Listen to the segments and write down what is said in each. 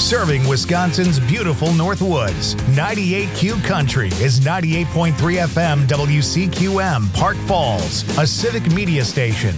serving Wisconsin's beautiful Northwoods. 98Q Country is 98.3 FM WCQM, Park Falls, a civic media station.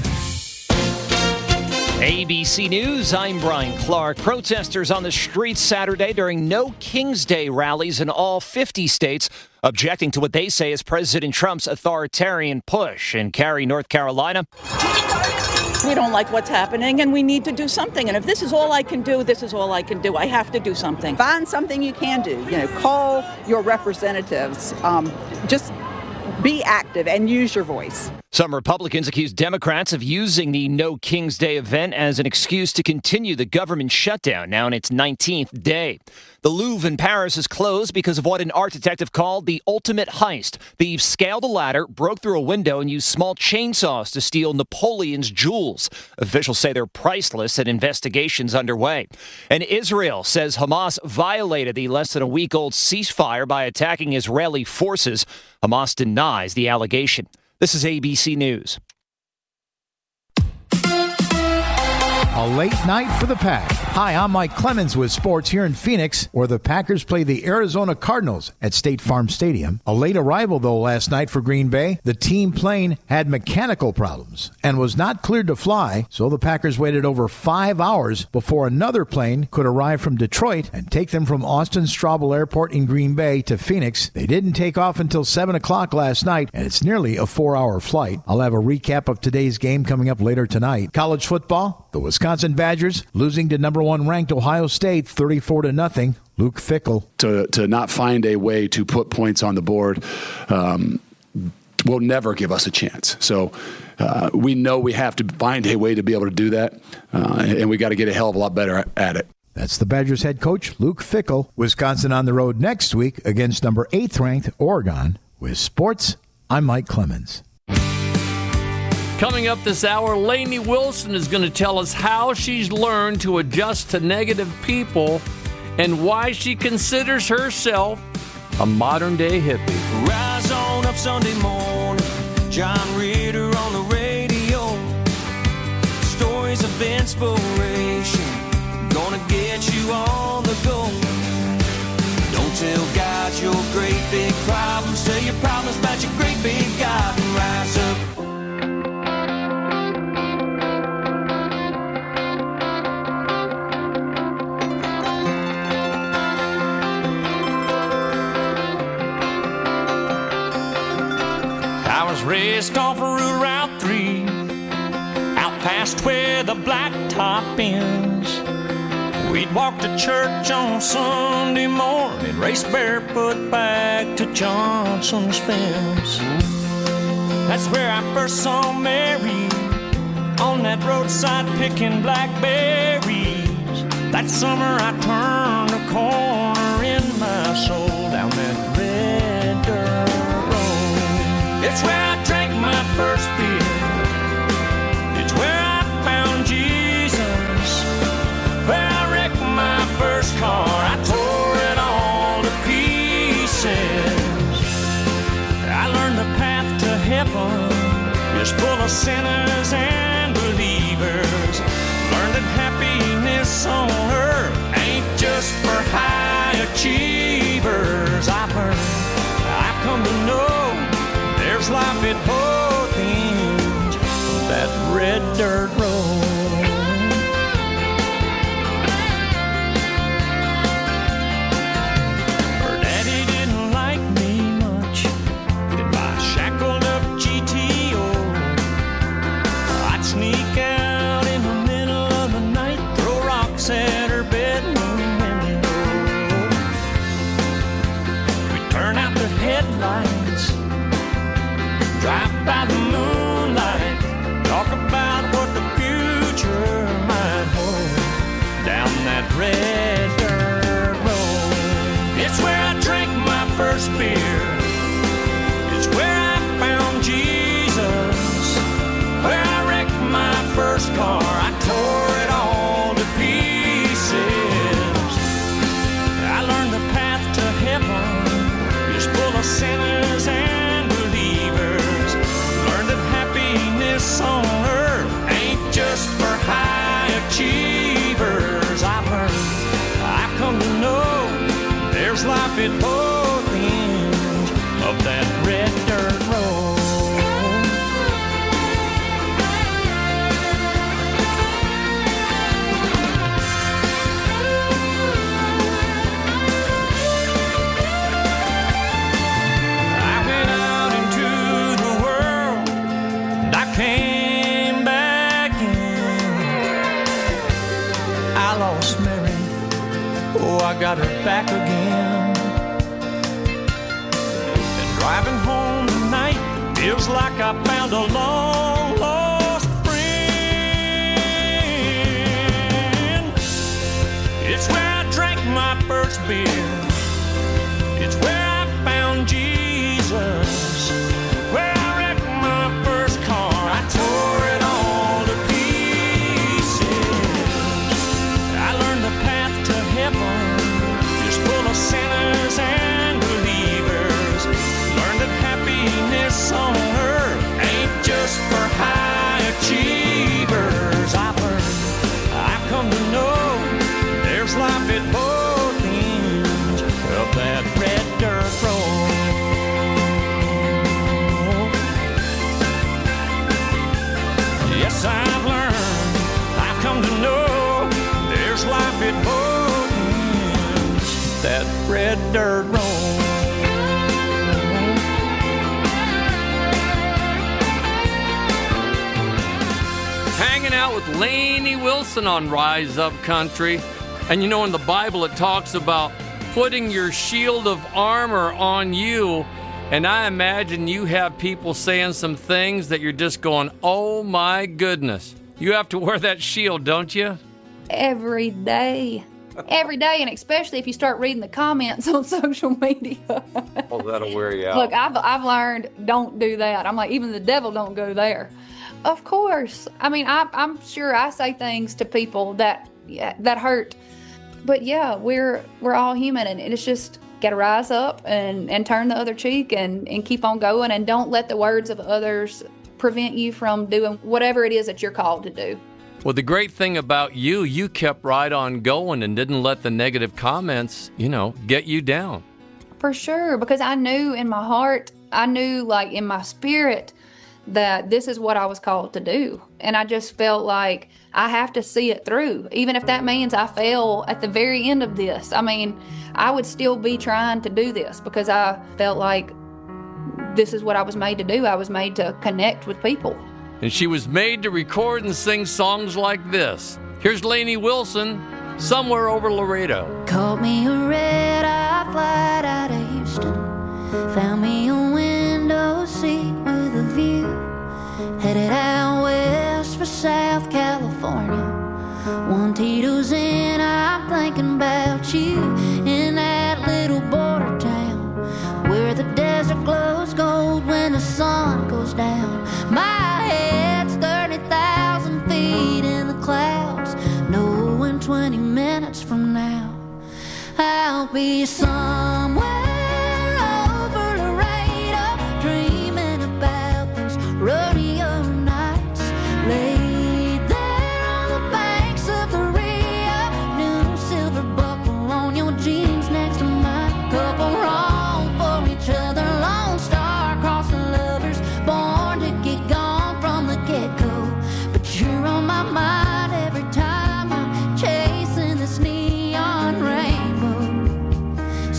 ABC News, I'm Brian Clark. Protesters on the streets Saturday during No King's Day rallies in all 50 states, objecting to what they say is President Trump's authoritarian push. In Cary, North Carolina, we don't like what's happening, and we need to do something. And if this is all I can do, this is all I can do. I have to do something. Find something you can do. Call your representatives. Just be active and use your voice. Some Republicans accuse Democrats of using the No King's Day event as an excuse to continue the government shutdown, now in its 19th day. The Louvre in Paris is closed because of what an art detective called the ultimate heist. Thieves scaled a ladder, broke through a window, and used small chainsaws to steal Napoleon's jewels. Officials say they're priceless and investigations underway. And Israel says Hamas violated the less than a week-old ceasefire by attacking Israeli forces. Hamas denies the allegation. This is ABC News. A late night for the Pack. Hi, I'm Mike Clemens with sports here in Phoenix, where the Packers play the Arizona Cardinals at State Farm Stadium. A late arrival, though, last night for Green Bay. The team plane had mechanical problems and was not cleared to fly, so the Packers waited over 5 hours before another plane could arrive from Detroit and take them from Austin Straubel Airport in Green Bay to Phoenix. They didn't take off until 7 o'clock last night, and it's nearly a 4-hour flight. I'll have a recap of today's game coming up later tonight. College football, the Wisconsin Badgers losing to number 1 ranked Ohio State 34-0. Luke Fickell. To not find a way to put points on the board will never give us a chance. So we know we have to find a way to be able to do that, and we got to get a hell of a lot better at it. That's the Badgers head coach, Luke Fickell. Wisconsin on the road next week against number 8th ranked Oregon. With sports, I'm Mike Clemens. Coming up this hour, Lainey Wilson is going to tell us how she's learned to adjust to negative people and why she considers herself a modern-day hippie. Rise on up Sunday morning, John Ritter on the radio. Stories of inspiration, gonna get you on the go. Don't tell God your great big problems, tell your problems about your great big God, and rise up. Raced off of Route 3, out past where the blacktop ends. We'd walk to church on Sunday morning, race barefoot back to Johnson's fence. That's where I first saw Mary, on that roadside picking blackberries. That summer I turned a corner in my soul, down that red dirt road. It's where I drank my first beer. It's where I found Jesus. Where I wrecked my first car. I tore it all to pieces. I learned the path to heaven is full of sinners and believers. Learned that happiness on earth ain't just for high achievers. I've come to know there's life at both ends of that red dirt road. Her daddy didn't like me much in my shackled up GTO. I'd sneak out in the middle of the night, throw rocks at her bedroom window. We'd turn out the headlights, drive by the moonlight, talk about what the future might hold down that red dirt road. It's where I drank my first beer. It's where I found Jesus. Where I wrecked my first car. I tore it all to pieces. I learned the path to heaven is full of sinners and believers. Learned that happiness on earth ain't just for high achievers. I've come at both ends of that red dirt road. I went out into the world and I came back in. I lost Mary, oh, I got her back again. And driving home tonight feels like I found a long lost friend. It's where I drank my first beer. It's where I found Jesus. Where I wrecked my first car. I tore it all to pieces. I learned the path to heaven is full of sinners and believers. Learned that happiness on earth ain't just for high achievers. I've come to know there's life at both ends of that red dirt road. Yes, I've learned, I've come to know there's life at both ends of that red dirt road. Hanging out with Lainey Wilson on Rise Up Country. And you know, in the Bible it talks about putting your shield of armor on you. And I imagine you have people saying some things that you're just going, oh my goodness. You have to wear that shield, don't you? Every day. Every day, and especially if you start reading the comments on social media. Oh, that'll wear you out. Look, I've learned, don't do that. I'm like, even the devil don't go there. Of course. I mean, I'm sure I say things to people that hurt. But yeah, we're all human, and it's just got to rise up and turn the other cheek and keep on going, and don't let the words of others prevent you from doing whatever it is that you're called to do. Well, the great thing about you kept right on going and didn't let the negative comments, get you down. For sure, because I knew in my heart, like in my spirit, that this is what I was called to do. And I just felt like I have to see it through. Even if that means I fail at the very end of this. I mean, I would still be trying to do this because I felt like this is what I was made to do. I was made to connect with people. And she was made to record and sing songs like this. Here's Lainey Wilson, Somewhere Over Laredo. Caught me a red-eye flight out of Houston. Found me a window seat with a view. Headed out west for South California. One Tito's in, I'm thinking about you. In that little border town where the desert glows gold when the sun goes down. My head's 30,000 feet in the clouds, knowing 20 minutes from now I'll be somewhere over Laredo, dreaming about those rodeo nights. Laid there on the banks of the Rio, new silver buckle on your jeans next to mine. Couple wrong for each other, Lone Star crossing lovers, born to get gone from the get-go. But you're on my mind every time I'm chasing this neon rainbow.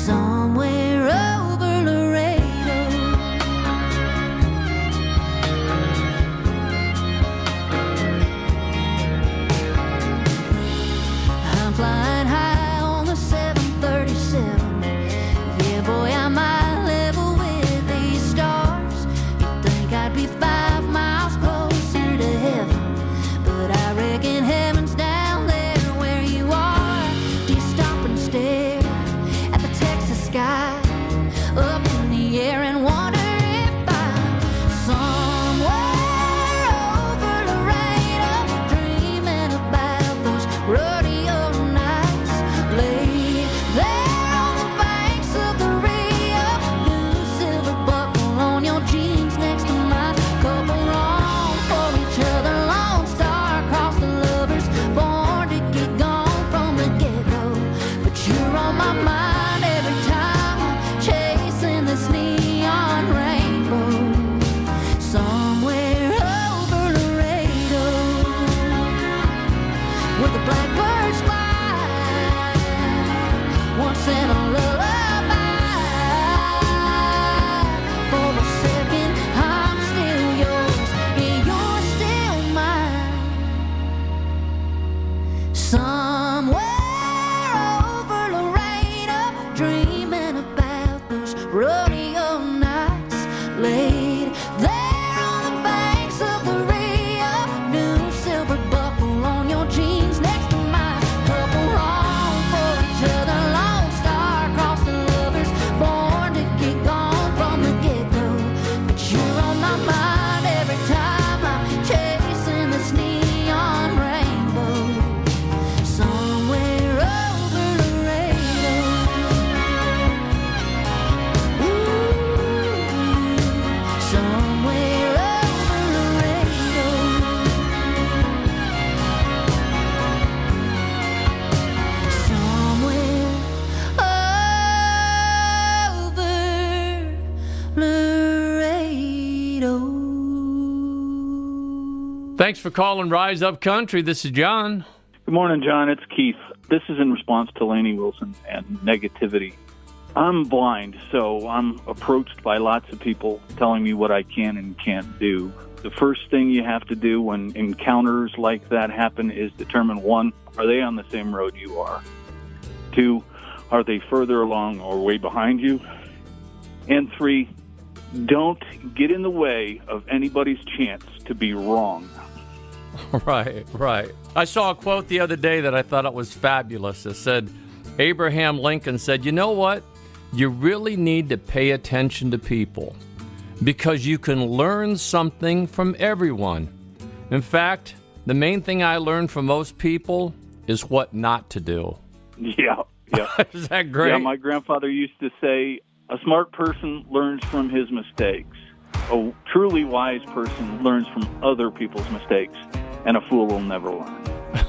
Thanks for calling Rise Up Country. This is John. Good morning, John. It's Keith. This is in response to Lainey Wilson and negativity. I'm blind, so I'm approached by lots of people telling me what I can and can't do. The first thing you have to do when encounters like that happen is determine, 1, are they on the same road you are? 2, are they further along or way behind you? And 3, don't get in the way of anybody's chance to be wrong. Right. I saw a quote the other day that I thought it was fabulous. It said, Abraham Lincoln said, you know what? You really need to pay attention to people because you can learn something from everyone. In fact, the main thing I learned from most people is what not to do. Yeah. Is that great? Yeah, my grandfather used to say, a smart person learns from his mistakes. A truly wise person learns from other people's mistakes, and a fool will never learn.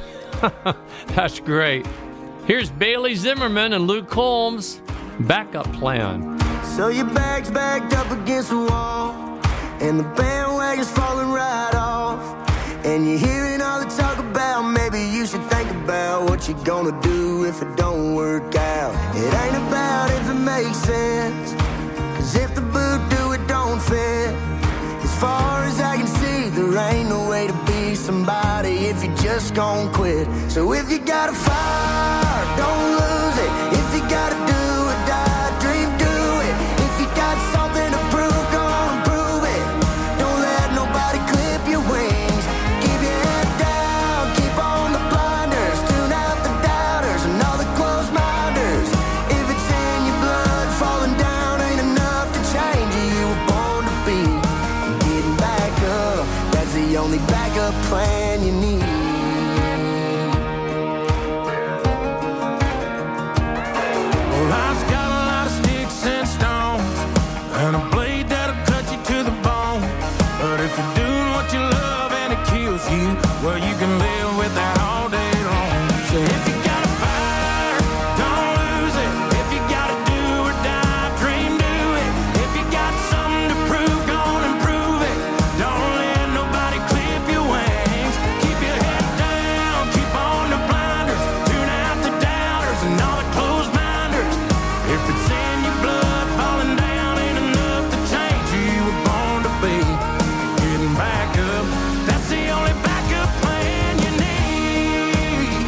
That's great. Here's Bailey Zimmerman and Luke Combs' Backup Plan. So your bag's backed up against the wall, and the bandwagon's falling right off, and you're hearing all the talk about maybe you should think about what you're gonna do if it don't work out. It ain't about if it makes sense, 'cause if the boot do, it don't fit. As far as I can see, there ain't no way to be somebody if you just gon' quit. So if you got a fire, don't lose it. If you gotta do or die, dream, do it. If you got something to prove, go on and prove it. Don't let nobody clip your wings. Keep your head down, keep on the blinders. Tune out the doubters and all the closed minders. If it's in your blood, falling down ain't enough to change you. You were born to be. Getting back up, that's the only backup plan you need. Life's got a lot of sticks and stones, and a blade that'll cut you to the bone. But if you're doing what you love and it kills you, well, you can live with that all day long. So if you got a fire, don't lose it. If you gotta do or die, dream, do it. If you got something to prove, go on and prove it. Don't let nobody clip your wings. Keep your head down, keep on the blinders. Tune out the doubters and all the closed minders. If it's in your blood, falling down ain't enough to change who you were born to be. Getting back up, that's the only backup plan you need.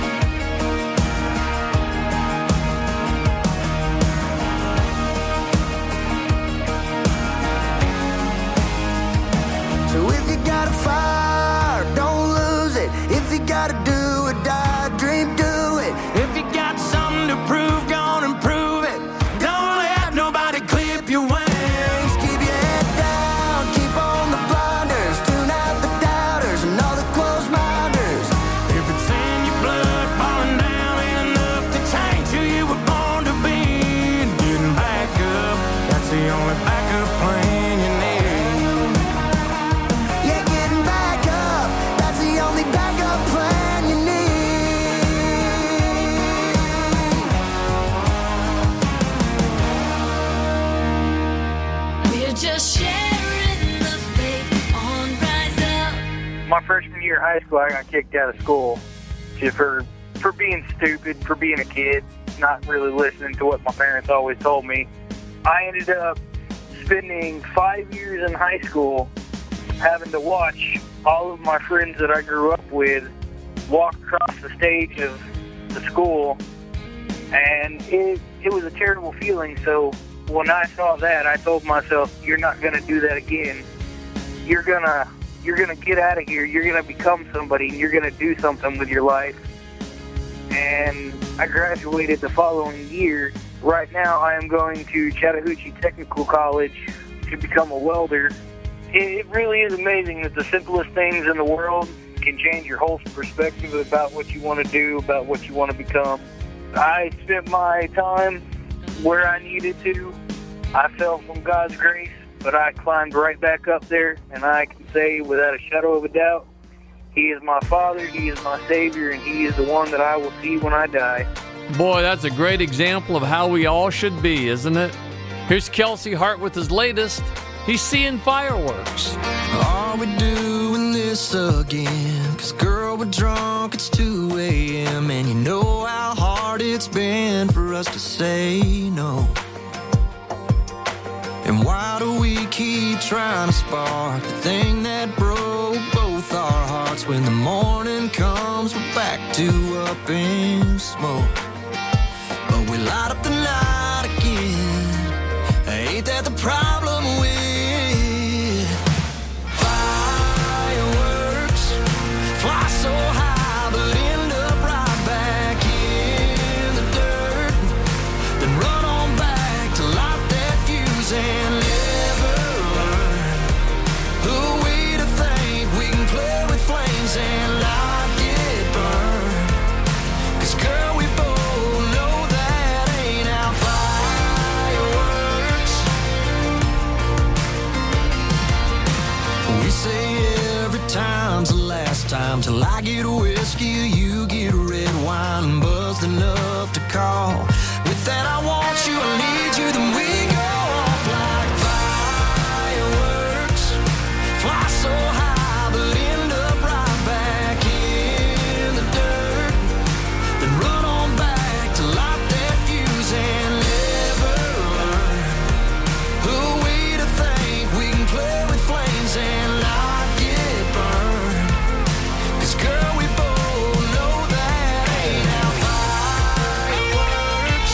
So if you got a fire, don't lose it. If you gotta do or die, dream, do it. If you got something to prove, go on and prove it. Don't let nobody clip your wings. Keep your head down, keep on the blinders. Tune out the doubters and all the closed minders. If it's in your blood, falling down ain't enough to change who you were born to be. And getting back up, that's the only backup plan you need. Yeah, getting back up, that's the only backup plan you need. We're just sharing the faith on Rise Up. My freshman year of high school, I got kicked out of school just for being stupid, for being a kid, not really listening to what my parents always told me. I ended up spending 5 years in high school having to watch all of my friends that I grew up with walk across the stage of the school, and it was a terrible feeling. So when I saw that, I told myself, you're not going to do that again. You're gonna get out of here. You're gonna become somebody, and you're gonna do something with your life. And I graduated the following year. Right now, I am going to Chattahoochee Technical College to become a welder. It really is amazing that the simplest things in the world can change your whole perspective about what you want to do, about what you want to become. I spent my time where I needed to. I fell from God's grace, but I climbed right back up there, and I can say without a shadow of a doubt, He is my Father, He is my Savior, and He is the one that I will see when I die. Boy, that's a great example of how we all should be, isn't it? Here's Kelsey Hart with his latest. He's seeing fireworks. Are we doing doing this again. 'Cause girl, we're drunk, it's 2 a.m. And you know how hard it's been for us to say no. And why do we keep trying to spark the thing that broke both our hearts? When the morning comes, we're back to up in smoke. But we light up the night again. Ain't that the problem with fireworks? Fly so high, but end up right back in the dirt. Then run on back to light that fuse and never learn who we to think we can play with flames and not get burned. 'Cause girl, we both know that ain't our fireworks. We say every time's the last time, till I get a whiskey, you get a red wine, buzzed enough to call. With that I want you, I need you, then we go off like fireworks. Fly so high, but end up right back in the dirt. Then run on back to light that fuse and never learn who we to think we can play with flames and not get burned. 'Cause girl, we both know that ain't our fireworks.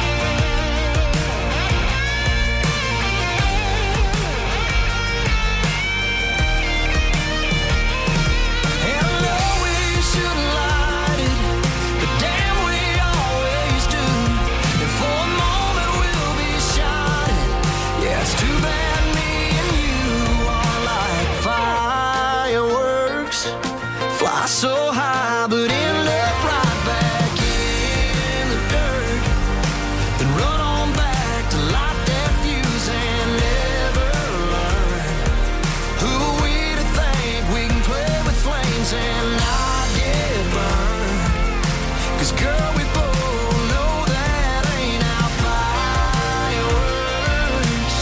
And I know we shouldn't light it, but damn, we always do. And for a moment we'll be shining. Yeah, it's too bad me and you are like fireworks. Fly so high, but end up right back in the dirt. Then run on back to light that fuse and never learn who we to think we can play with flames and not get burned. 'Cause girl, we both know that ain't our fireworks.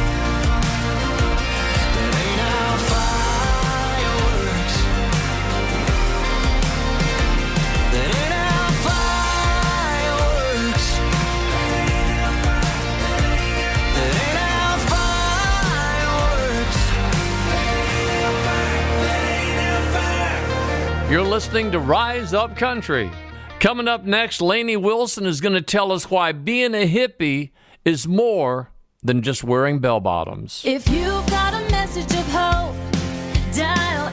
That ain't our fireworks. That ain't our fireworks. That ain't our fireworks. You're listening to Rise Up Country. Coming up next, Lainey Wilson is going to tell us why being a hippie is more than just wearing bell bottoms. If you've got a message of hope, dial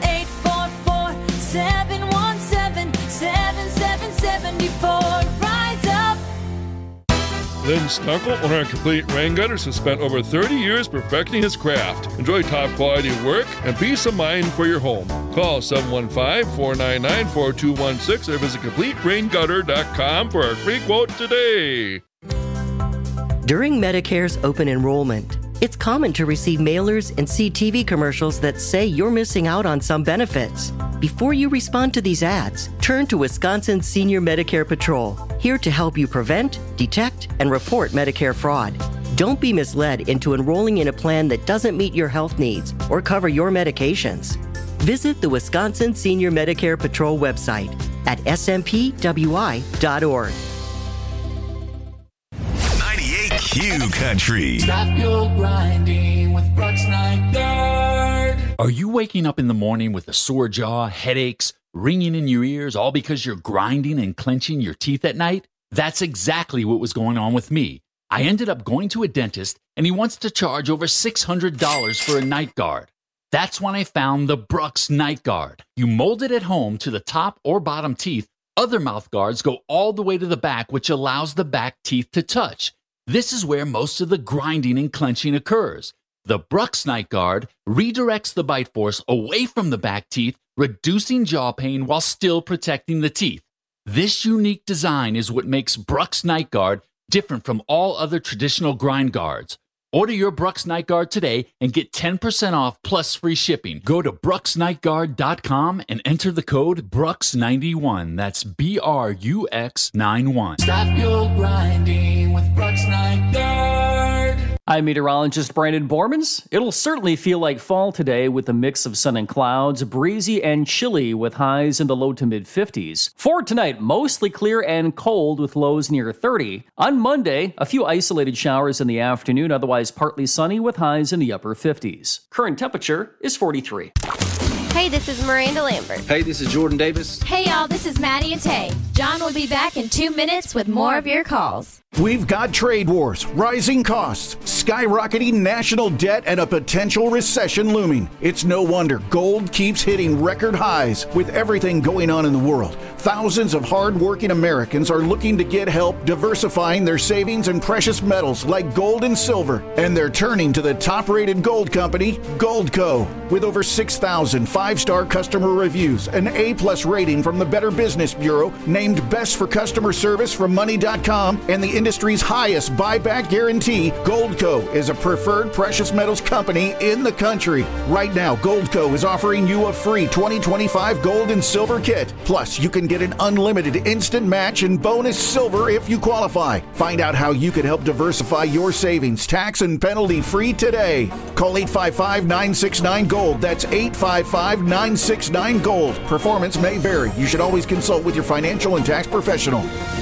844-717-7774. Rise up. Lynn Snuckle, owner of Complete Rain Gutters, has spent over 30 years perfecting his craft. Enjoy top quality work and peace of mind for your home. Call 715-499-4216 or visit CompleteRainGutter.com for a free quote today. During Medicare's open enrollment, it's common to receive mailers and see TV commercials that say you're missing out on some benefits. Before you respond to these ads, turn to Wisconsin Senior Medicare Patrol, here to help you prevent, detect, and report Medicare fraud. Don't be misled into enrolling in a plan that doesn't meet your health needs or cover your medications. Visit the Wisconsin Senior Medicare Patrol website at smpwi.org. 98Q Country. Stop your grinding with Brooks Nygaard. Are you waking up in the morning with a sore jaw, headaches, ringing in your ears, all because you're grinding and clenching your teeth at night? That's exactly what was going on with me. I ended up going to a dentist, and he wants to charge over $600 for a night guard. That's when I found the Brooks Night Guard. You mold it at home to the top or bottom teeth. Other mouth guards go all the way to the back, which allows the back teeth to touch. This is where most of the grinding and clenching occurs. The Brooks Night Guard redirects the bite force away from the back teeth, reducing jaw pain while still protecting the teeth. This unique design is what makes Brooks Night Guard different from all other traditional grind guards. Order your Brooks Night Guard today and get 10% off plus free shipping. Go to brooksnightguard.com and enter the code BRUX91. That's BRUX91. Stop your grinding with Brooks Nygaard. I'm meteorologist Brandon Bormans. It'll certainly feel like fall today with a mix of sun and clouds, breezy and chilly with highs in the low to mid 50s. For tonight, mostly clear and cold with lows near 30. On Monday, a few isolated showers in the afternoon, otherwise partly sunny with highs in the upper 50s. Current temperature is 43. Hey, this is Miranda Lambert. Hey, this is Jordan Davis. Hey, y'all, this is Maddie and Tay. John will be back in 2 minutes with more of your calls. We've got trade wars, rising costs, skyrocketing national debt, and a potential recession looming. It's no wonder gold keeps hitting record highs. With everything going on in the world, thousands of hard-working Americans are looking to get help diversifying their savings in precious metals like gold and silver. And they're turning to the top-rated gold company, Goldco. With over 6,000 five-star customer reviews, an A-plus rating from the Better Business Bureau, named Best for Customer Service from Money.com, and the industry's highest buyback guarantee, Goldco is a preferred precious metals company in the country. Right now, Goldco is offering you a free 2025 gold and silver kit. Plus, you can get an unlimited instant match and bonus silver if you qualify. Find out how you can help diversify your savings, tax and penalty free today. Call 855-969-GOLD. That's 855-969-GOLD. Performance may vary. You should always consult with your financial and tax professional.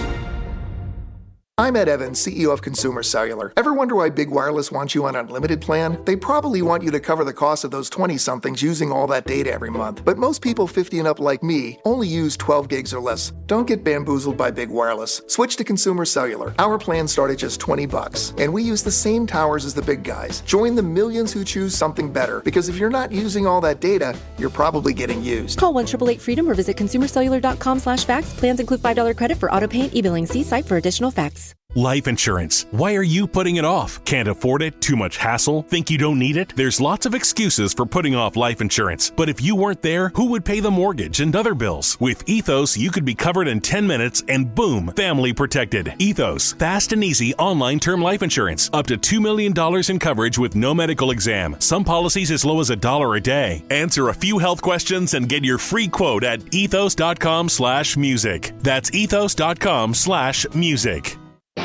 I'm Ed Evans, CEO of Consumer Cellular. Ever wonder why Big Wireless wants you on an unlimited plan? They probably want you to cover the cost of those 20-somethings using all that data every month. But most people 50 and up like me only use 12 gigs or less. Don't get bamboozled by Big Wireless. Switch to Consumer Cellular. Our plans start at just $20, and we use the same towers as the big guys. Join the millions who choose something better, because if you're not using all that data, you're probably getting used. Call 1-888-FREEDOM or visit consumercellular.com/facts. Plans include $5 credit for auto-pay and e-billing. See site for additional facts. Life insurance. Why are you putting it off? Can't afford it? Too much hassle? Think you don't need it? There's lots of excuses for putting off life insurance. But if you weren't there, who would pay the mortgage and other bills? With Ethos, you could be covered in 10 minutes and boom, family protected. Ethos, fast and easy online term life insurance. Up to $2 million in coverage with no medical exam. Some policies as low as $1 a day. Answer a few health questions and get your free quote at ethos.com/music. That's ethos.com/music.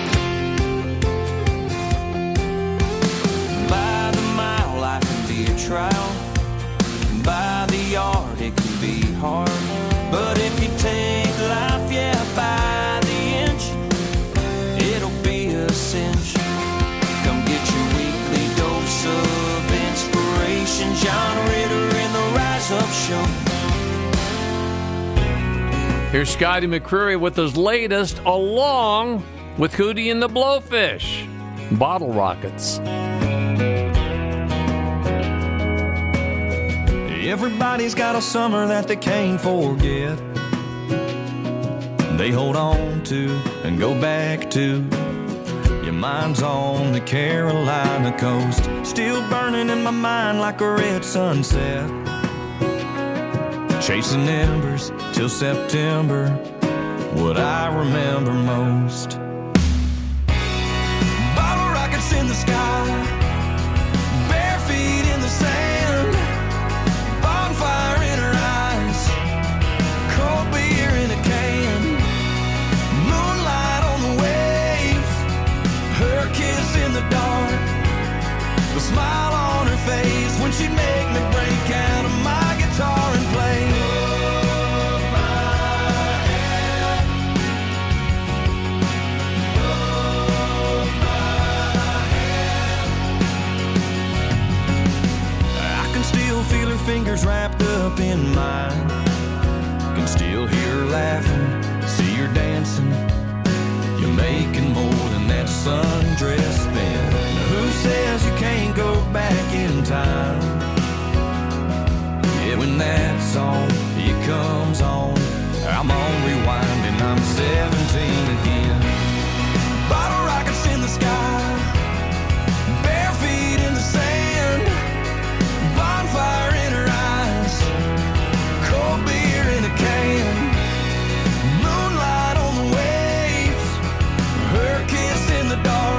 Trial. By the yard it can be hard, but if you take life, by the inch, it'll be a cinch. Come get your weekly dose of inspiration. John Ritter in the Rise Up Show. Here's Scotty McCreery with his latest, along with Hootie and the Blowfish, Bottle Rockets. Everybody's got a summer that they can't forget. They hold on to and go back to. Your mind's on the Carolina coast, still burning in my mind like a red sunset. Chasing embers till September, what I remember most. Bottle rockets in the sky, bare feet in the sand. Fire in her eyes, cold beer in a can, moonlight on the waves, her kiss in the dark, the smile on her face when she'd make me break out of my guitar and play. Hold my hand, hold my hand. I can still feel her fingers wrapped up in mine. Can still hear her laughing, see her dancing. You're making more than that sundress spin. Now who says you can't go back in time? Yeah, when that song, it comes on, I'm on rewind and I'm 17 again. Bottle rockets in the sky, bare feet in the sand. Bonfire in her eyes, cold beer in a can, moonlight on the waves, her kiss in the dark,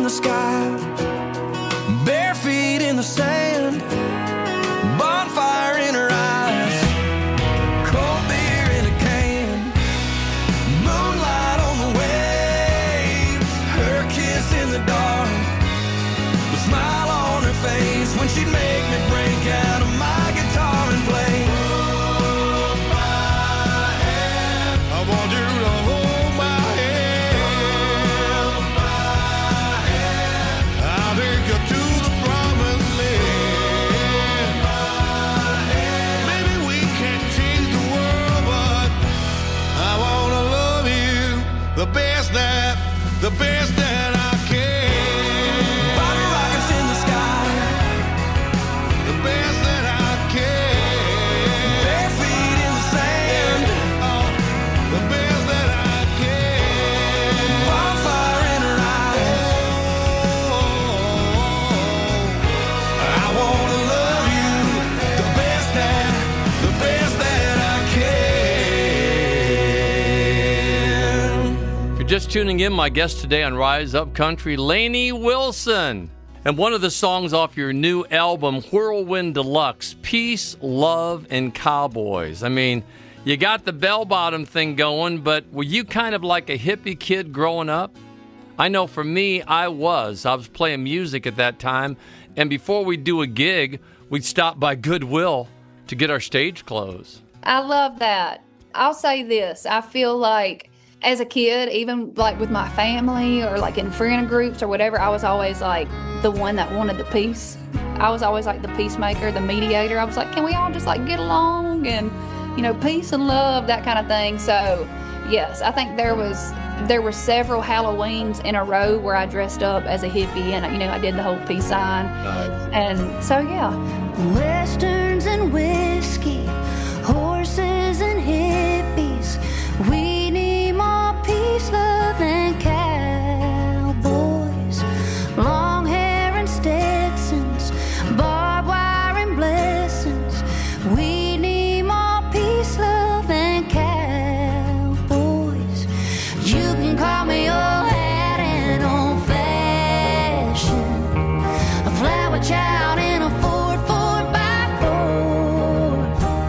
the sky, bare feet in the sand, bonfire in her eyes, cold beer in a can, moonlight on the waves, her kiss in the dark, the smile on her face when she'd make me break out of my guitar and play. Hold my hand, I want you to hold my hand. Hold my hand, I'll take you to the promised land. Hold my hand, maybe we can't change the world, but I wanna love you the best that I can. Bottle rockets in the sky, the best that I can. Bare feet in the sand, oh, the best that I can. Bonfire in her eyes, oh, I wanna love you the best that I can. If you're just tuning in, my guest today on Rise Up Country, Lainey Wilson. And one of the songs off your new album, Whirlwind Deluxe, Peace, Love, and Cowboys. I mean, you got the bell-bottom thing going, but were you kind of like a hippie kid growing up? I know for me, I was playing music at that time, and before we'd do a gig, we'd stop by Goodwill to get our stage clothes. I love that. I'll say this. I feel like as a kid, even like with my family or like in friend groups or whatever, I was always like the one that wanted the peace. I was always like the peacemaker, the mediator. I was like, can we all just like get along and, you know, peace and love, that kind of thing. So yes, I think there were several Halloweens in a row where I dressed up as a hippie and, you know, I did the whole peace sign. Nice. And so, yeah. Westerns and whiskey, horses and hippies. We need more peace, love, and cowboys. Long hair and Stetsons, barbed wire and blessings. We need more peace, love, and cowboys. You can call me old hat and old fashioned, a flower child in a 4x4.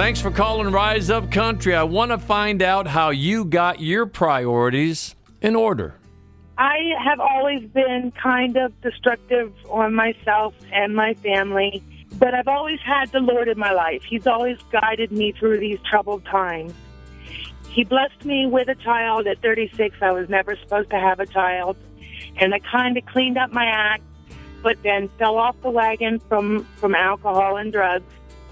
Thanks for calling Rise Up Country. I want to find out how you got your priorities in order. I have always been kind of destructive on myself and my family, but I've always had the Lord in my life. He's always guided me through these troubled times. He blessed me with a child at 36. I was never supposed to have a child, and I kind of cleaned up my act, but then fell off the wagon from alcohol and drugs.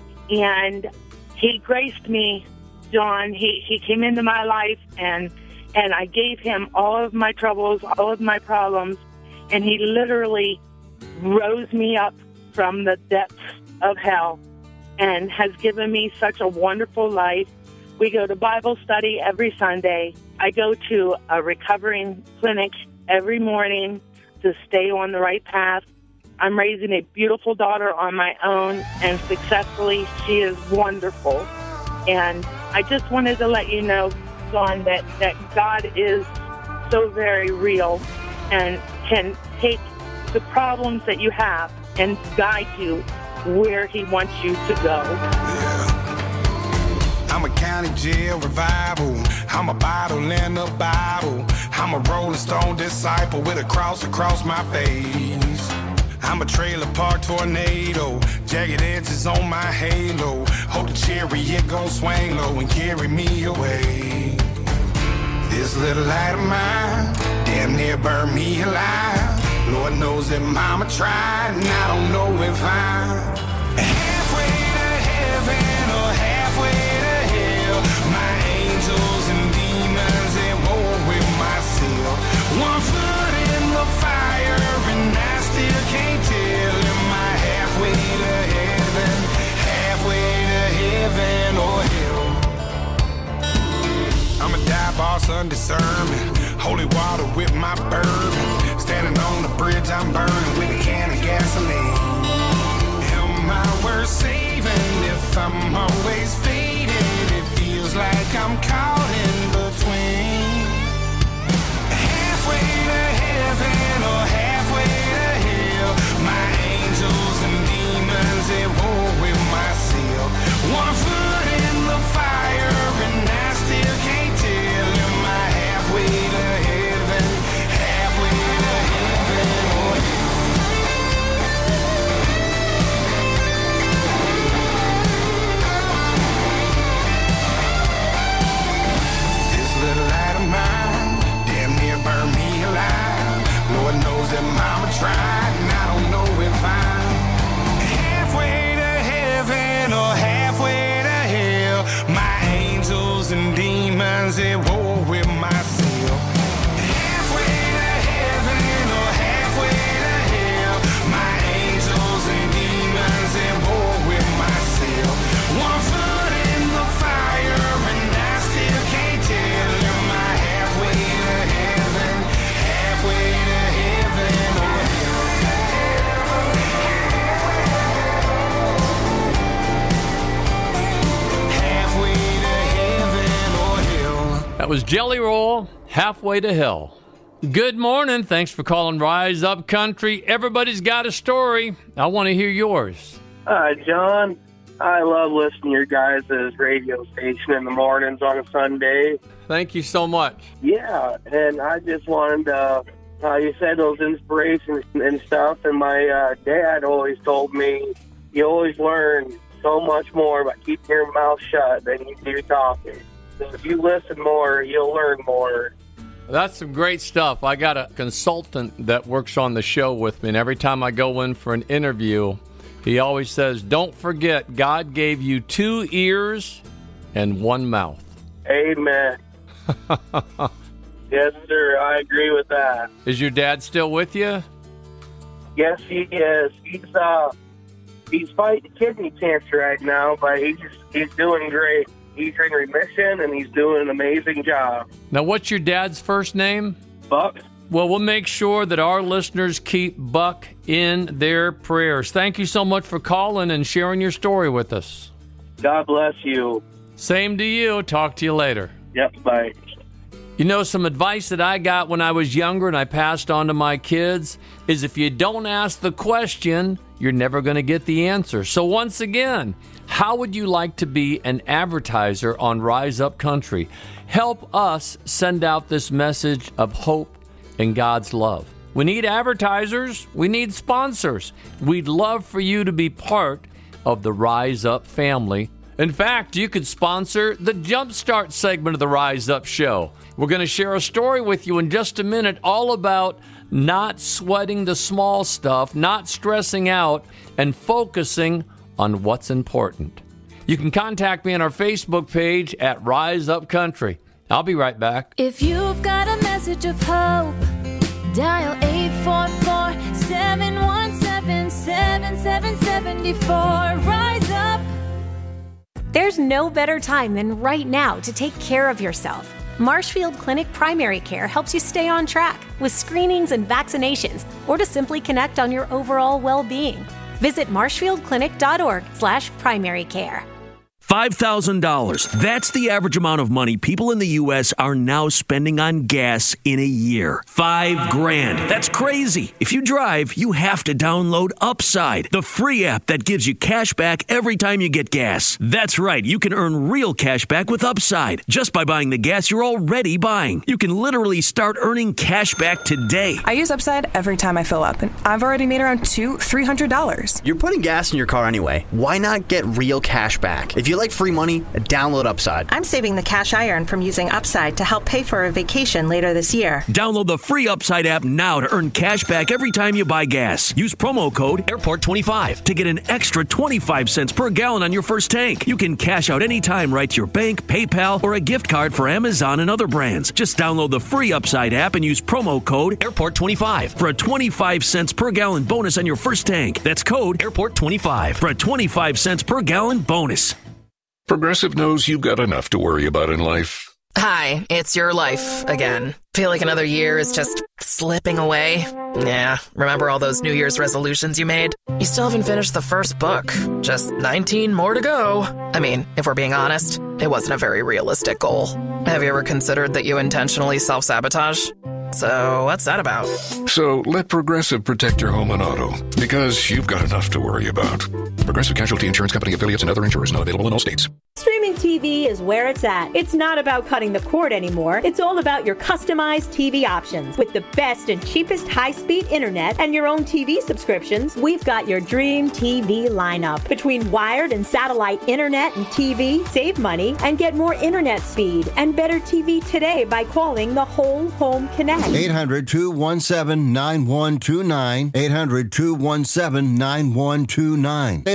And he graced me, John. He came into my life, and I gave him all of my troubles, all of my problems, and he literally rose me up from the depths of hell and has given me such a wonderful life. We go to Bible study every Sunday. I go to a recovering clinic every morning to stay on the right path. I'm raising a beautiful daughter on my own, and successfully. She is wonderful. And I just wanted to let you know, John, that God is so very real and can take the problems that you have and guide you where He wants you to go. I'm a county jail revival. I'm a bottle in the Bible. I'm a Rolling Stone disciple with a cross across my face. I'm a trailer park tornado. Jagged edges on my halo. Hope the chariot gon' swing low and carry me away. This little light of mine damn near burned me alive. Lord knows that mama tried, and I don't know if I'm halfway to heaven or halfway to hell. My angels and demons at war with myself. One foot in the fire and I still can't tell. Am I halfway to heaven, halfway to heaven or hell? I'm a dive bar Sunday sermon, holy water with my bourbon. Standing on the bridge I'm burning with a can of gasoline. Am I worth saving if I'm always faded? It feels like I'm caught in between. Halfway to heaven or halfway to hell. My angels and demons at war with myself. One foot in the fire and I still can't tell. Am I halfway to heaven, halfway to heaven or this little light of mine damn near burned me alive. Lord knows that mama tried, and I don't know if I'm halfway to heaven or halfway to hell. My angels and demons at war with myself. Halfway to heaven or halfway to hell. My angels and demons at war with myself. One foot in the fire and I still can't tell. Am I halfway to heaven, halfway to heaven or halfway to heaven or hell? That was Jelly Roll, Halfway to Hell. Good morning. Thanks for calling Rise Up Country. Everybody's got a story. I want to hear yours. Hi, John. I love listening to your guys' radio station in the mornings on a Sunday. Thank you so much. Yeah, and I just wanted to, you said those inspirations and stuff, and my dad always told me you always learn so much more by keeping your mouth shut than you do talking. So if you listen more, you'll learn more. That's some great stuff. I got a consultant that works on the show with me, and every time I go in for an interview, he always says, don't forget, God gave you 2 ears and 1 mouth. Amen. Yes, sir. I agree with that. Is your dad still with you? Yes, he is. He's fighting kidney cancer right now, but he's doing great. He's in remission, and he's doing an amazing job. Now, what's your dad's first name? Buck. Well, we'll make sure that our listeners keep Buck in their prayers. Thank you so much for calling and sharing your story with us. God bless you. Same to you. Talk to you later. Yep, bye. You know, some advice that I got when I was younger and I passed on to my kids is if you don't ask the question, you're never going to get the answer. So once again, how would you like to be an advertiser on Rise Up Country? Help us send out this message of hope and God's love. We need advertisers. We need sponsors. We'd love for you to be part of the Rise Up family. In fact, you could sponsor the Jumpstart segment of the Rise Up show. We're going to share a story with you in just a minute all about not sweating the small stuff, not stressing out, and focusing on what's important. You can contact me on our Facebook page at Rise Up Country. I'll be right back. If you've got a message of hope, dial 844-717-7774. Rise up. There's no better time than right now to take care of yourself. Marshfield Clinic Primary Care helps you stay on track with screenings and vaccinations, or to simply connect on your overall well-being. Visit marshfieldclinic.org/primary care. $5,000. That's the average amount of money people in the U.S. are now spending on gas in a year. $5,000. That's crazy. If you drive, you have to download Upside, the free app that gives you cash back every time you get gas. That's right. You can earn real cash back with Upside just by buying the gas you're already buying. You can literally start earning cash back today. I use Upside every time I fill up, and I've already made around $300. You're putting gas in your car anyway. Why not get real cash back? If you like free money, download Upside. I'm saving the cash I earn from using Upside to help pay for a vacation later this year. Download the free Upside app now to earn cash back every time you buy gas. Use promo code AIRPORT25 to get an extra 25 cents per gallon on your first tank. You can cash out anytime right to your bank, PayPal, or a gift card for Amazon and other brands. Just download the free Upside app and use promo code AIRPORT25 for a 25 cents per gallon bonus on your first tank. That's code AIRPORT25 for a 25 cents per gallon bonus. Progressive knows you've got enough to worry about in life. Hi, it's your life again. Feel like another year is just slipping away? Yeah, remember all those New Year's resolutions you made? You still haven't finished the first book. Just 19 more to go. I mean, if we're being honest, it wasn't a very realistic goal. Have you ever considered that you intentionally self-sabotage? So what's that about? So let Progressive protect your home and auto, because you've got enough to worry about. Progressive Casualty Insurance Company affiliates and other insurers not available in all states. Streaming TV is where it's at. It's not about cutting the cord anymore. It's all about your customized TV options. With the best and cheapest high-speed internet and your own TV subscriptions, we've got your dream TV lineup. Between wired and satellite internet and TV, save money and get more internet speed and better TV today by calling the Whole Home Connect. 800-217-9129. 800-217-9129.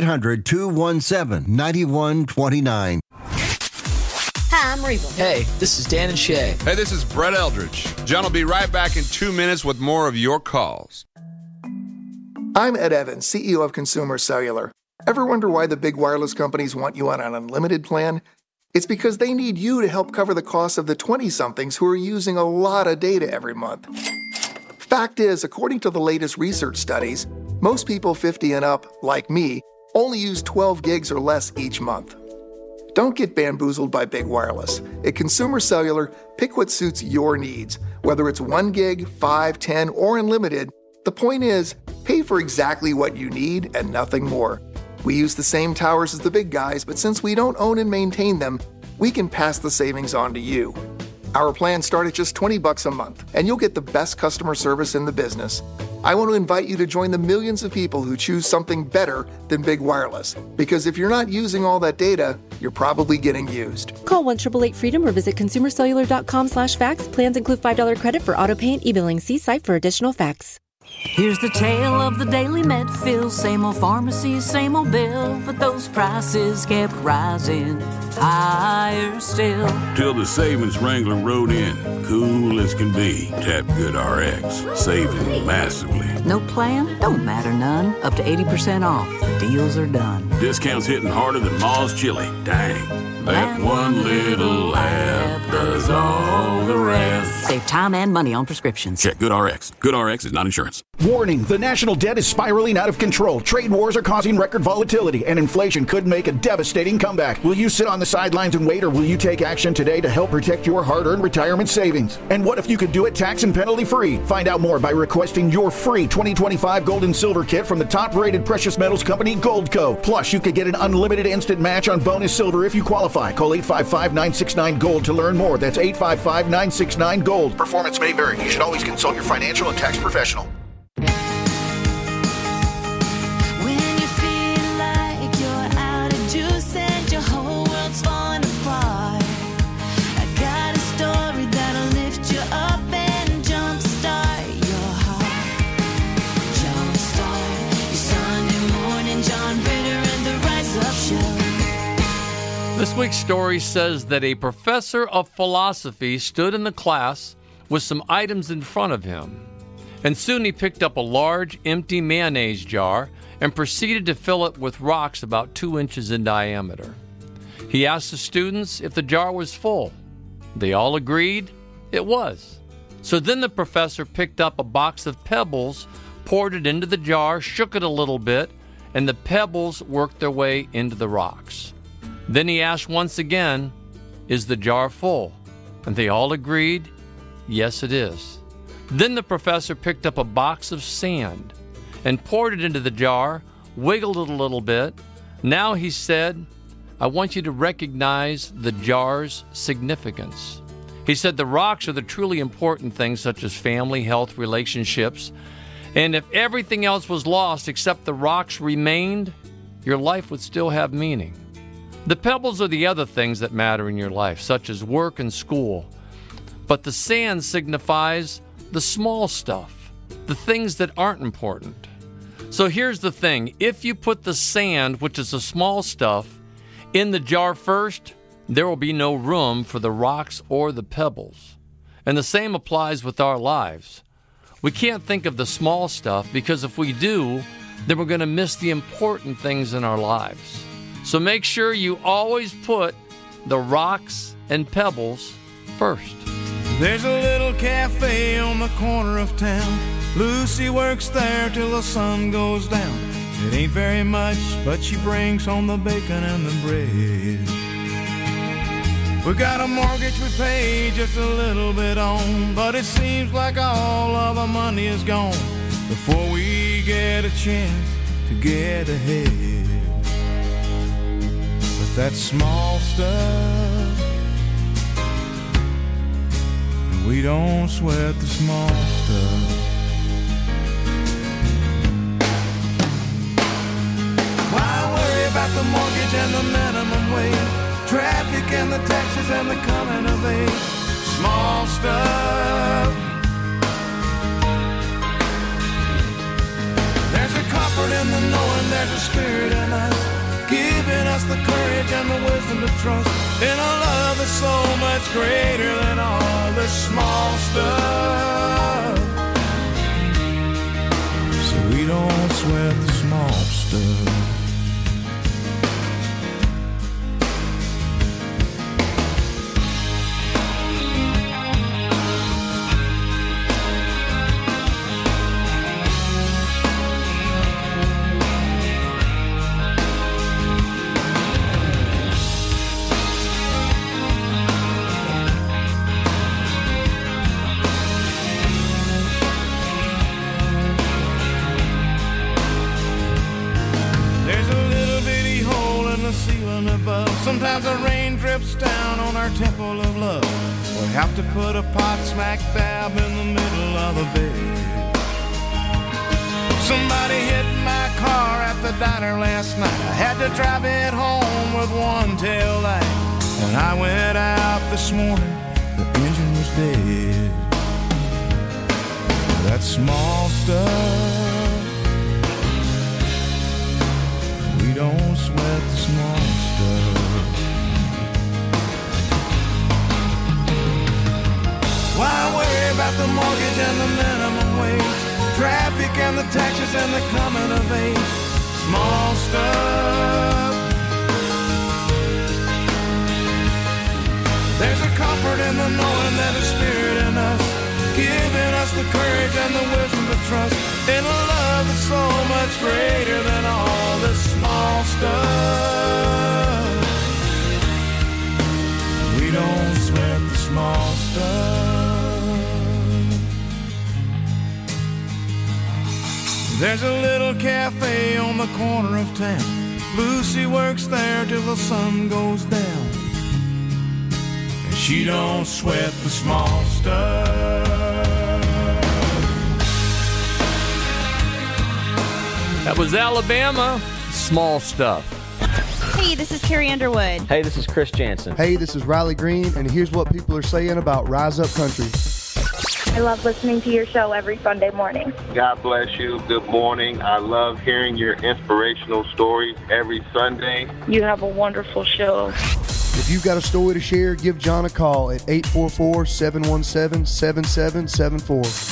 800-217-9129. Hi, I'm Reba. Hey, this is Dan and Shay. Hey, this is Brett Eldridge. John will be right back in 2 minutes with more of your calls. I'm Ed Evans, CEO of Consumer Cellular. Ever wonder why the big wireless companies want you on an unlimited plan? It's because they need you to help cover the cost of the 20-somethings who are using a lot of data every month. Fact is, according to the latest research studies, most people 50 and up, like me, only use 12 gigs or less each month. Don't get bamboozled by big wireless. At Consumer Cellular, pick what suits your needs. Whether it's 1 gig, 5, 10, or unlimited, the point is, pay for exactly what you need and nothing more. We use the same towers as the big guys, but since we don't own and maintain them, we can pass the savings on to you. Our plans start at just $20 a month, and you'll get the best customer service in the business. I want to invite you to join the millions of people who choose something better than big wireless. Because if you're not using all that data, you're probably getting used. Call 1-888-FREEDOM or visit consumercellular.com/facts. Plans include $5 credit for auto pay and e-billing. See site for additional facts. Here's the tale of the daily Medfill. Same old pharmacy, same old bill, but those prices kept rising higher still. Till the savings wrangler rode in, cool as can be. Tap Good RX, saving massively. No plan? Don't matter none. Up to 80% off. The deals are done. Discounts hitting harder than Ma's chili. Dang. That one little app does all the rest. Save time and money on prescriptions. Check GoodRx. GoodRx is not insurance. Warning, the national debt is spiraling out of control. Trade wars are causing record volatility, and inflation could make a devastating comeback. Will you sit on the sidelines and wait, or will you take action today to help protect your hard-earned retirement savings? And what if you could do it tax and penalty-free? Find out more by requesting your free 2025 Gold and Silver Kit from the top-rated precious metals company, Goldco. Plus, you could get an unlimited instant match on bonus silver if you qualify. Call 855-969-GOLD to learn more. That's 855-969-GOLD. Performance may vary. You should always consult your financial and tax professional. This week's story says that a professor of philosophy stood in the class with some items in front of him, and soon he picked up a large, empty mayonnaise jar and proceeded to fill it with rocks about 2 inches in diameter. He asked the students if the jar was full. They all agreed it was. So then the professor picked up a box of pebbles, poured it into the jar, shook it a little bit, and the pebbles worked their way into the rocks. Then he asked once again, "Is the jar full?" And they all agreed, "Yes, it is." Then the professor picked up a box of sand and poured it into the jar, wiggled it a little bit. Now he said, "I want you to recognize the jar's significance." He said the rocks are the truly important things, such as family, health, relationships. And if everything else was lost except the rocks remained, your life would still have meaning. The pebbles are the other things that matter in your life, such as work and school. But the sand signifies the small stuff, the things that aren't important. So here's the thing. If you put the sand, which is the small stuff, in the jar first, there will be no room for the rocks or the pebbles. And the same applies with our lives. We can't think of the small stuff, because if we do, then we're going to miss the important things in our lives. So make sure you always put the rocks and pebbles first. There's a little cafe on the corner of town. Lucy works there till the sun goes down. It ain't very much, but she brings home the bacon and the bread. We got a mortgage we pay just a little bit on, but it seems like all of our money is gone before we get a chance to get ahead. But that small stuff, we don't sweat the small stuff. Why worry about the mortgage and the minimum wage, traffic and the taxes and the coming of age? Small stuff. There's a comfort in the knowing, there's a spirit in us, giving us the courage and the wisdom to trust in a love that's so much greater than all the small stuff. So we don't sweat the small stuff. Sometimes the rain drips down on our temple of love. We have to put a pot smack dab in the middle of the bed. Somebody hit my car at the diner last night. I had to drive it home with one tail light. When I went out this morning, the engine was dead. That small stuff, we don't sweat the small stuff. Why worry about the mortgage and the minimum wage, traffic and the taxes and the coming of age? Small stuff. There's a comfort in the knowing that a spirit in us, giving us the courage and the wisdom to trust in a love that's so much greater than all the small stuff. We don't sweat the small stuff. There's a little cafe on the corner of town. Lucy works there till the sun goes down. And she don't sweat the small stuff. That was Alabama, Small Stuff. Hey, this is Carrie Underwood. Hey, this is Chris Jansen. Hey, this is Riley Green, and here's what people are saying about Rise Up Country. I love listening to your show every Sunday morning. God bless you. Good morning. I love hearing your inspirational stories every Sunday. You have a wonderful show. If you've got a story to share, give John a call at 844-717-7774.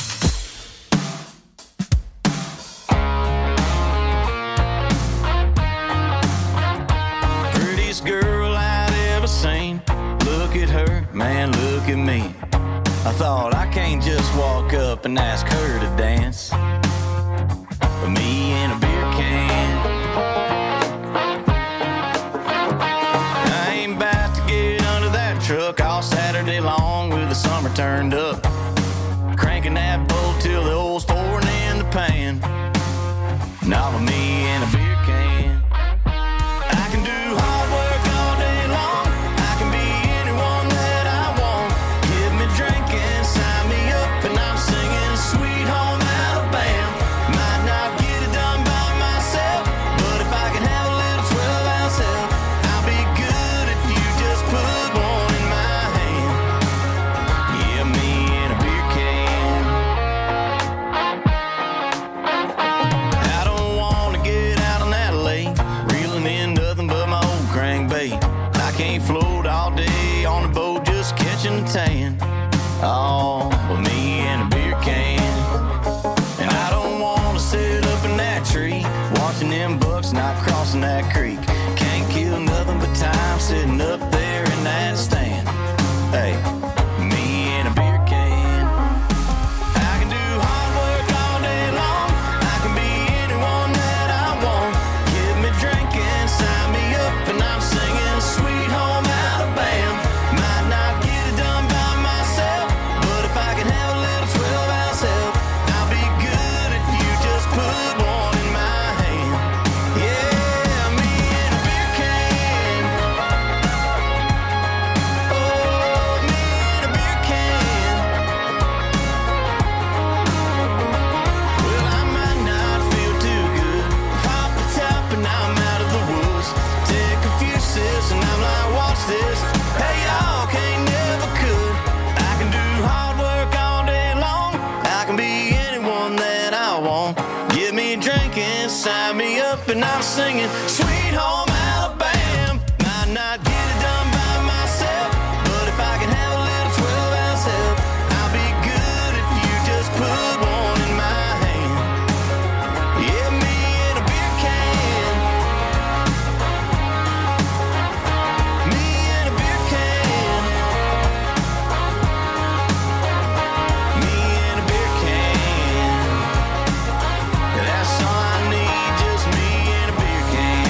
Look at her, man, look at me. I thought I can't just walk up and ask her to dance. But me and a beer can. I ain't about to get under that truck all Saturday long with the summer turned up. Cranking that boat till the oil's pouring in the pan. Now with me and a beer can. I can do hard work all day long. I can be anyone that I want. Give me drinking, sign me up, and I'm singing Sweet Home Alabama. Might not get it done by myself, but if I can have a little 12-ounce help, I'll be good if you just put one in my hand. Yeah, me and a beer can. I don't want to get out on that lake, reeling in nothing but my old crankbait. I can't float all day on the boat just catching a tan. Oh, but me and a beer can. And I don't want to sit up in that tree watching them bucks not crossing that creek. Can't kill nothing but time sitting up there in that stand. Hey, me and a beer can. I can do hard work all day long. I can be anyone that I want. Give me drinking, sign me up, and I'm singing Sweet Home Alabama. Might not get it done by myself, but if I can have a little 12-ounce help, I'll be good if you just put one in my hand. Yeah, me and a beer can. Oh, me and a beer can. Well, I might not feel too good. Pop the top and I'm out of the woods. Take a few sips and I'm like, watch this. Hey, y'all can't never could. I can do hard work all day long. I can be anyone that I want. Give me a drink and sign me up, and I'm singing Sweet Home Alabama. Might not get it done by myself, but if I can have a little 12-ounce help, I'll be good if you just put one in my hand. Yeah, me and a beer can. Me and a beer can. Me and a beer can. That's all I need, just me and a beer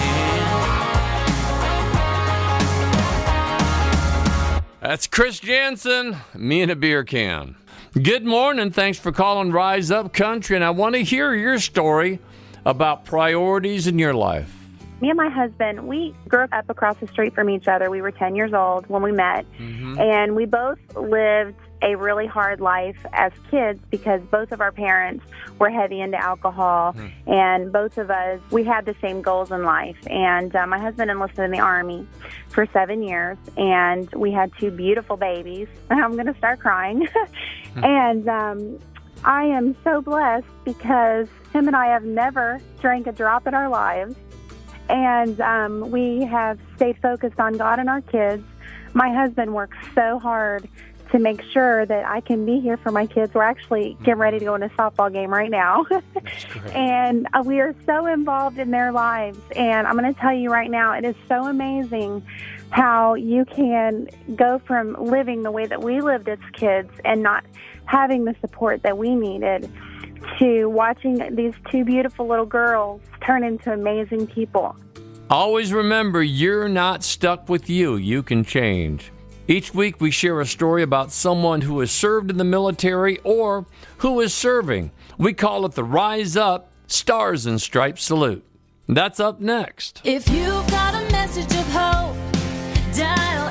can. That's Chris Jansen, me and a beer can. Good morning. Thanks for calling Rise Up Country, and I want to hear your story about priorities in your life. Me and my husband, we grew up across the street from each other. We were 10 years old when we met, and we both lived a really hard life as kids because both of our parents were heavy into alcohol, and both of us, we had the same goals in life. And my husband enlisted in the Army for 7 years, and we had 2 beautiful babies. I'm going to start crying. And I am so blessed because him and I have never drank a drop in our lives. And we have stayed focused on God and our kids. My husband works so hard to make sure that I can be here for my kids. We're actually getting ready to go in a softball game right now. And we are so involved in their lives. And I'm going to tell you right now, it is so amazing how you can go from living the way that we lived as kids and not having the support that we needed to watching these two beautiful little girls turn into amazing people. Always remember, you're not stuck with you. You can change. Each week we share a story about someone who has served in the military or who is serving. We call it the Rise Up Stars and Stripes Salute. That's up next. If you've got a message of hope, dial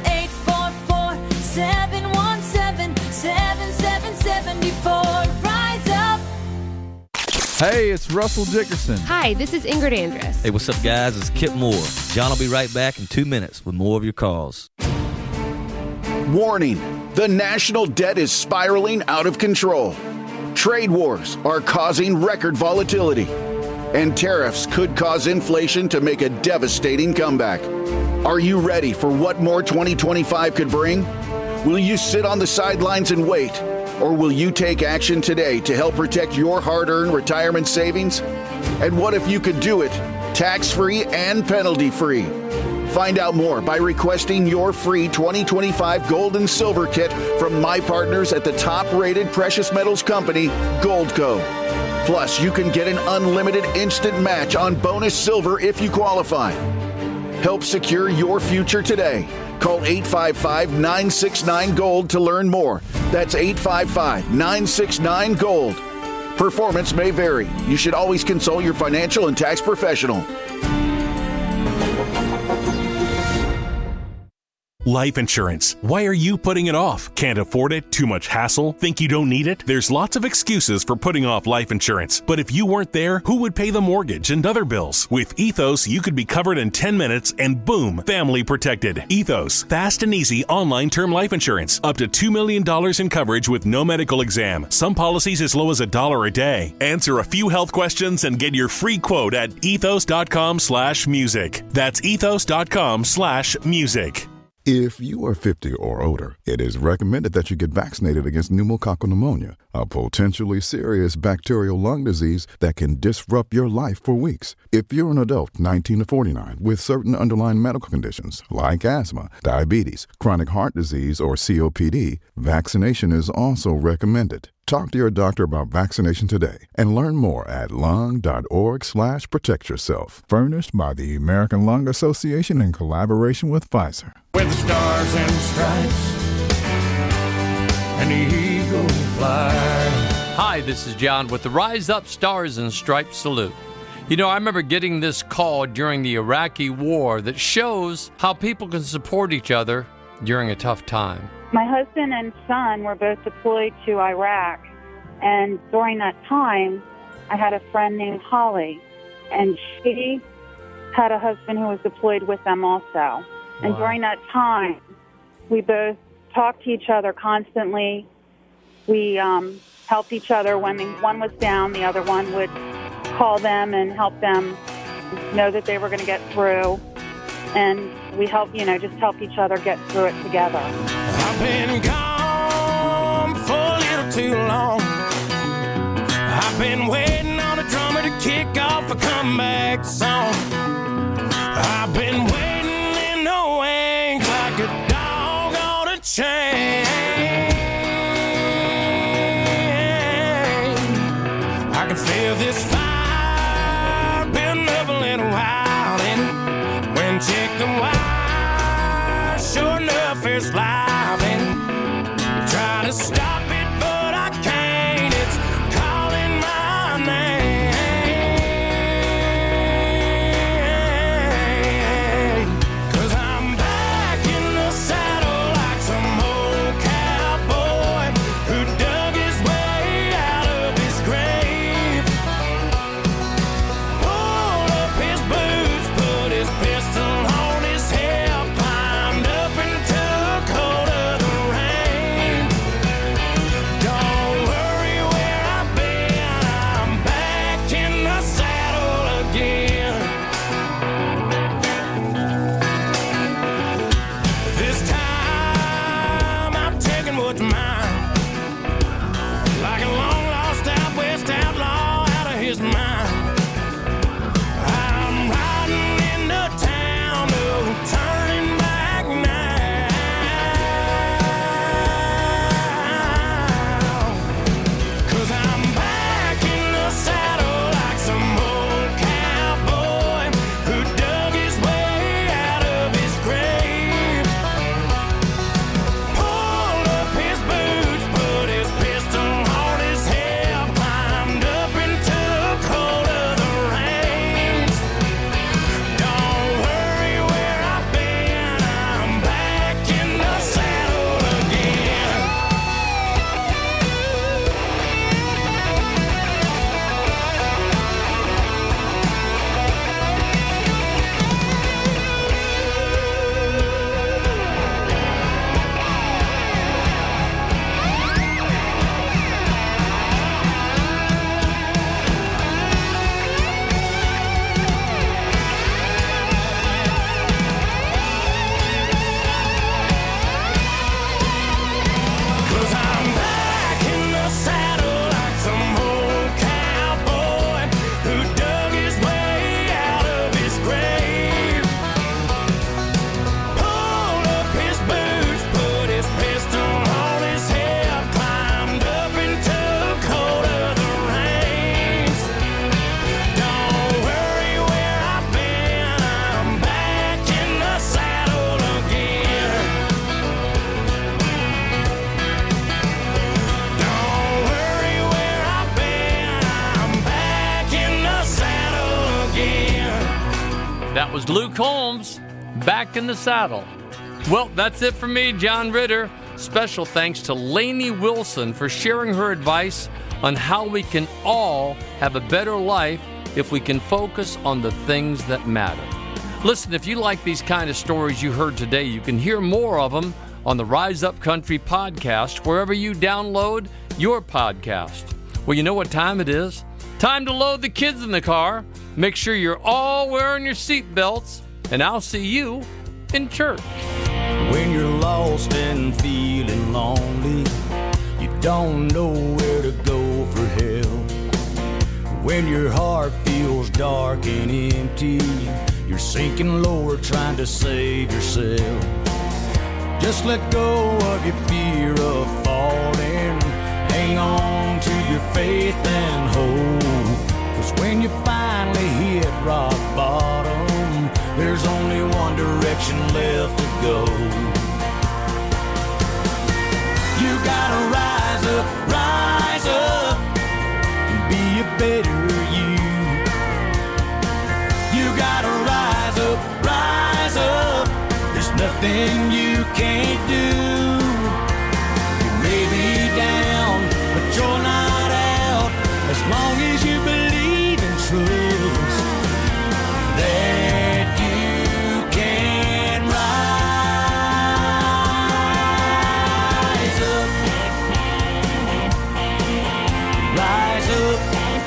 844-717-7774. Rise up. Hey, it's Russell Dickerson. Hi, this is Ingrid Andress. Hey, what's up, guys? It's Kip Moore. John will be right back in 2 minutes with more of your calls. Warning, the national debt is spiraling out of control. Trade wars are causing record volatility. And tariffs could cause inflation to make a devastating comeback. Are you ready for what more 2025 could bring? Will you sit on the sidelines and wait? Or will you take action today to help protect your hard-earned retirement savings? And what if you could do it tax-free and penalty-free? Find out more by requesting your free 2025 Gold and Silver Kit from my partners at the top-rated precious metals company, Goldco. Plus, you can get an unlimited instant match on bonus silver if you qualify. Help secure your future today. Call 855-969-GOLD to learn more. That's 855-969-GOLD. Performance may vary. You should always consult your financial and tax professional. Life insurance. Why are you putting it off? Can't afford it? Too much hassle? Think you don't need it? There's lots of excuses for putting off life insurance. But if you weren't there, who would pay the mortgage and other bills? With Ethos, you could be covered in 10 minutes and boom, family protected. Ethos, fast and easy online term life insurance. Up to $2 million in coverage with no medical exam. Some policies as low as $1 a day. Answer a few health questions and get your free quote at ethos.com/music. That's ethos.com/music. If you are 50 or older, it is recommended that you get vaccinated against pneumococcal pneumonia, a potentially serious bacterial lung disease that can disrupt your life for weeks. If you're an adult 19 to 49 with certain underlying medical conditions like asthma, diabetes, chronic heart disease, or COPD, vaccination is also recommended. Talk to your doctor about vaccination today and learn more at lung.org/protectyourself. Furnished by the American Lung Association in collaboration with Pfizer. With the stars and stripes and the eagle fly. Hi, this is John with the Rise Up Stars and Stripes Salute. You know, I remember getting this call during the Iraqi war that shows how people can support each other during a tough time. My husband and son were both deployed to Iraq, and during that time, I had a friend named Holly, and she had a husband who was deployed with them also. And during that time, we both talked to each other constantly. We helped each other when one was down, the other one would call them and help them know that they were going to get through. And we help, just help each other get through it together. I've been gone for a little too long. I've been waiting on a drummer to kick off a comeback song. I've been waiting in the wings like a dog on a chain. I can feel this fire building up a little while, and when check the wire, sure enough it's live, and try to stop it but I can't. It's calling my name, 'cause I'm back in the saddle like some old cowboy who dug his way out of his grave, pulled up his boots, put his pistol on his hip, climbed up and took hold of the reins. That was Luke Holmes, Back in the Saddle. Well, that's it for me, John Ritter. Special thanks to Lainey Wilson for sharing her advice on how we can all have a better life if we can focus on the things that matter. Listen, if you like these kind of stories you heard today, you can hear more of them on the Rise Up Country podcast, wherever you download your podcast. Well, you know what time it is? Time to load the kids in the car. Make sure you're all wearing your seatbelts, and I'll see you in church. When you're lost and feeling lonely, you don't know where to go for help. When your heart feels dark and empty, you're sinking lower trying to save yourself. Just let go of your fear of falling. Hang on to your faith and hope. 'Cause when you finally hit rock bottom, there's only one direction left to go. You gotta rise up, and be a better you. You gotta rise up, there's nothing you can't do. You may be down, but you're not out, as long as you believe and trust that you can rise up. Rise up.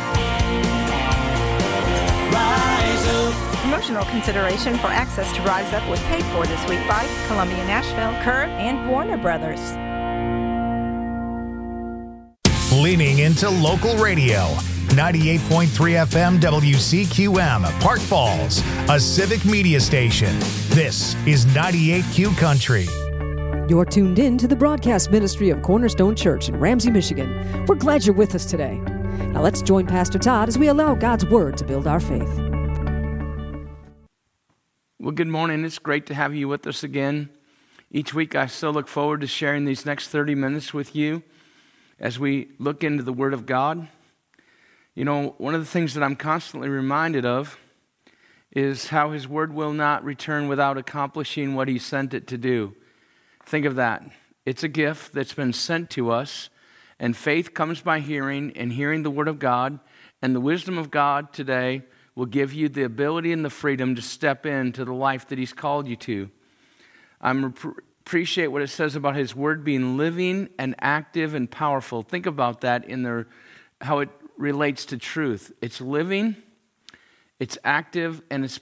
Rise up. Promotional consideration for access to Rise Up was paid for this week by Columbia Nashville, Curb, and Warner Brothers. Leaning into local radio. 98.3 FM WCQM, Park Falls, a civic media station. This is 98Q Country. You're tuned in to the broadcast ministry of Cornerstone Church in Ramsey, Michigan. We're glad you're with us today. Now let's join Pastor Todd as we allow God's Word to build our faith. Well, good morning. It's great to have you with us again. Each week I so look forward to sharing these next 30 minutes with you as we look into the Word of God. You know, one of the things that I'm constantly reminded of is how His Word will not return without accomplishing what He sent it to do. Think of that. It's a gift that's been sent to us, and faith comes by hearing, and hearing the Word of God, and the wisdom of God today will give you the ability and the freedom to step into the life that He's called you to. Appreciate what it says about His Word being living and active and powerful. Think about that in how it relates to truth. It's living, it's active, and it's